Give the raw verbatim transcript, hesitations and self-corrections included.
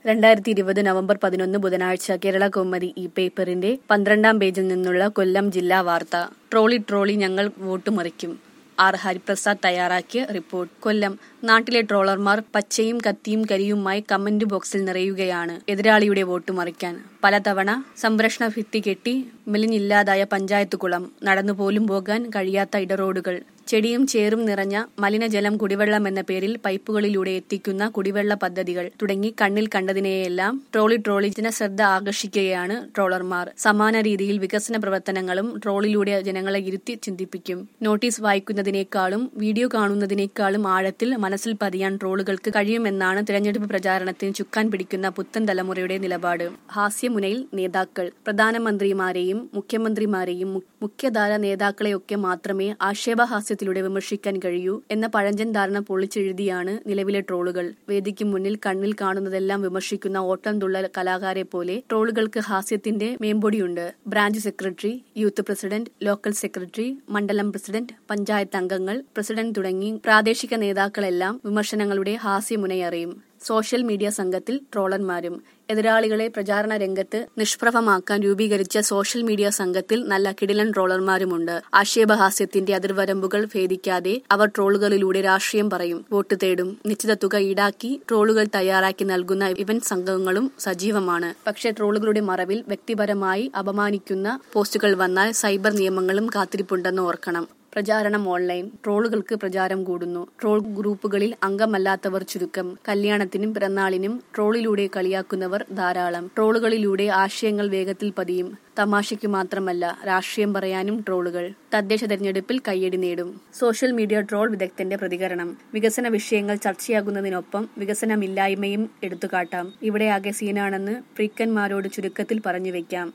രണ്ടായിരത്തി ഇരുപത് നവംബർ പതിനൊന്ന് ബുധനാഴ്ച കേരള കൗമുദി ഈ പേപ്പറിന്റെ പന്ത്രണ്ടാം പേജിൽ നിന്നുള്ള കൊല്ലം ജില്ലാ വാർത്ത. ട്രോളി ട്രോളി ഞങ്ങൾ വോട്ട് മറിക്കും. ആർ ഹരിപ്രസാദ് തയ്യാറാക്കിയ റിപ്പോർട്ട്. കൊല്ലം നാട്ടിലെ ട്രോളർമാർ പച്ചയും കത്തിയും കരിയുമായി കമന്റ് ബോക്സിൽ നിറയുകയാണ് എതിരാളിയുടെ വോട്ട് മറിക്കാൻ. പലതവണ സംരക്ഷണ ഭിത്തി കെട്ടി മെലിഞ്ഞില്ലാതായ പഞ്ചായത്ത് കുളം, നടന്നുപോലും പോകാൻ കഴിയാത്ത ഇടറോഡുകൾ, ചെടിയും ചേറും നിറഞ്ഞ മലിനജലം കുടിവെള്ളം എന്ന പേരിൽ പൈപ്പുകളിലൂടെ എത്തിക്കുന്ന കുടിവെള്ള പദ്ധതികൾ തുടങ്ങി കണ്ണിൽ കണ്ടതിനെയെല്ലാം ട്രോളി ട്രോളി ജനശ്രദ്ധ ആകർഷിക്കുകയാണ് ട്രോളർമാർ. സമാന രീതിയിൽ വികസന പ്രവർത്തനങ്ങളും ട്രോളിലൂടെ ജനങ്ങളെ ഇരുത്തി ചിന്തിപ്പിക്കും. നോട്ടീസ് വായിക്കുന്നതിനേക്കാളും വീഡിയോ കാണുന്നതിനേക്കാളും ആഴത്തിൽ മനസ്സിൽ പതിയാൻ ട്രോളുകൾക്ക് കഴിയുമെന്നാണ് തിരഞ്ഞെടുപ്പ് പ്രചാരണത്തിന് ചുക്കാൻ പിടിക്കുന്ന പുത്തൻ തലമുറയുടെ നിലപാട്. ഹാസ്യമുനയിൽ നേതാക്കൾ. പ്രധാനമന്ത്രിമാരെയും മുഖ്യമന്ത്രിമാരെയും മുഖ്യധാര നേതാക്കളെയൊക്കെ മാത്രമേ ആക്ഷേപഹാസ്യത്തിലൂടെ വിമർശിക്കാൻ കഴിയൂ എന്ന പഴഞ്ചൻ ധാരണ പൊളിച്ചെഴുതിയാണ് നിലവിലെ ട്രോളുകൾ. വേദിക്ക് മുന്നിൽ കണ്ണിൽ കാണുന്നതെല്ലാം വിമർശിക്കുന്ന ഓട്ടം തുള്ളൽ കലാകാരെ പോലെ ട്രോളുകൾക്ക് ഹാസ്യത്തിന്റെ മേമ്പൊടിയുണ്ട്. Branch secretary, youth president, local secretary, മണ്ഡലം പ്രസിഡന്റ്, പഞ്ചായത്ത് അംഗങ്ങൾ, പ്രസിഡന്റ് തുടങ്ങി പ്രാദേശിക നേതാക്കളെല്ലാം വിമർശനങ്ങളുടെ ഹാസ്യമുനയറിയും. സോഷ്യൽ മീഡിയ സംഘത്തിൽ ട്രോളന്മാരും. എതിരാളികളെ പ്രചാരണ രംഗത്ത് നിഷ്പ്രഭമാക്കാൻ രൂപീകരിച്ച സോഷ്യൽ മീഡിയ സംഘത്തിൽ നല്ല കിടിലൻ ട്രോളർമാരുമുണ്ട്. ആക്ഷേപഹാസ്യത്തിന്റെ അതിർവരമ്പുകൾ ഭേദിക്കാതെ അവർ ട്രോളുകളിലൂടെ രാഷ്ട്രീയം പറയും, വോട്ട് തേടും. നിശ്ചിത തുക ഈടാക്കി ട്രോളുകൾ തയ്യാറാക്കി നൽകുന്ന ഇവന്റ് സംഘങ്ങളും സജീവമാണ്. പക്ഷേ ട്രോളുകളുടെ മറവിൽ വ്യക്തിപരമായി അപമാനിക്കുന്ന പോസ്റ്റുകൾ വന്നാൽ സൈബർ നിയമങ്ങളും കാത്തിരിപ്പുണ്ടെന്ന് ഓർക്കണം. പ്രചാരണം ഓൺലൈൻ. ട്രോളുകൾക്ക് പ്രചാരം കൂടുന്നു. ട്രോൾ ഗ്രൂപ്പുകളിൽ അംഗമല്ലാത്തവർ ചുരുക്കം. കല്യാണത്തിനും പിറന്നാളിനും ട്രോളിലൂടെ കളിയാക്കുന്നവർ ധാരാളം. ട്രോളുകളിലൂടെ ആശയങ്ങൾ വേഗത്തിൽ പതിയും. തമാശയ്ക്കു മാത്രമല്ല, രാഷ്ട്രീയം പറയാനും ട്രോളുകൾ. തദ്ദേശ തെരഞ്ഞെടുപ്പിൽ കയ്യടി നേടും. സോഷ്യൽ മീഡിയ ട്രോൾ വിദഗ്ധന്റെ പ്രതികരണം. വികസന വിഷയങ്ങൾ ചർച്ചയാകുന്നതിനൊപ്പം വികസനമില്ലായ്മയും എടുത്തുകാട്ടാം. ഇവിടെ ആകെ സീനാണെന്ന് ഫ്രീക്കന്മാരോട് ചുരുക്കത്തിൽ പറഞ്ഞു വെക്കാം.